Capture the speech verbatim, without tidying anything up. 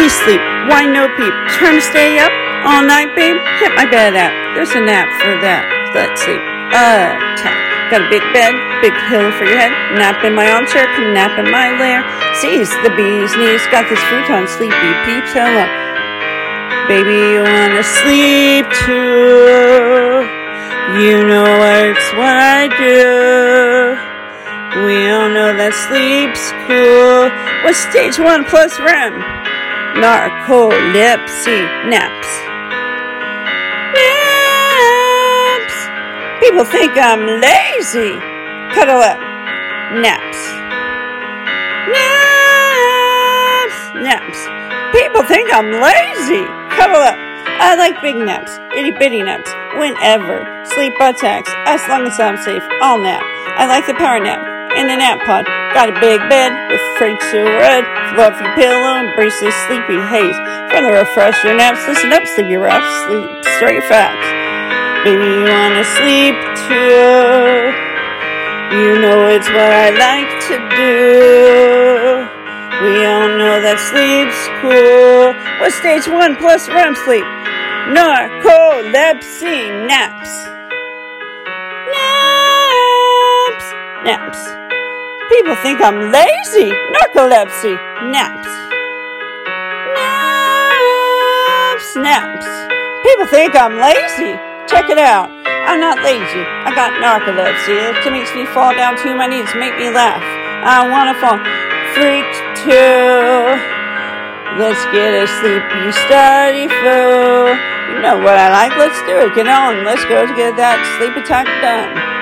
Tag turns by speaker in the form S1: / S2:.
S1: Please sleep. Why no peep? Trying to stay up all night, babe? Hit my bed out. There's a nap for that. Let's sleep. Attack. Got a big bed, big pillow for your head. Nap in my armchair, can nap in my lair. Seize the bee's knees. Got this futon, sleepy peeps. Hello. Baby, you wanna sleep too. You know it's what I do. We all know that sleep's cool. What's stage one plus R E M? Narcolepsy. Naps. Naps. People think I'm lazy. Cuddle up. Naps. Naps. Naps. People think I'm lazy. Cuddle up. I like big naps. Itty bitty naps. Whenever. Sleep attacks. As long as I'm safe. I'll nap. I like the power nap. In the nap pod. Got a big bed with freight so red, fluffy pillow, and braceless sleepy haze. From the refresher naps, listen up, sleepy raps, sleep straight facts. Baby, you wanna sleep too. You know it's what I like to do. We all know that sleep's cool. What's stage one plus R E M sleep? Narcolepsy. Naps. Naps. Naps. People think I'm lazy. Narcolepsy. Naps. Naps. Naps. People think I'm lazy. Check it out. I'm not lazy. I got narcolepsy. It makes me fall down to my knees, make me laugh. I wanna fall. Freak too. Let's get a sleepy study fool. You know what I like. Let's do it. Get on. Let's go to get that sleep attack done.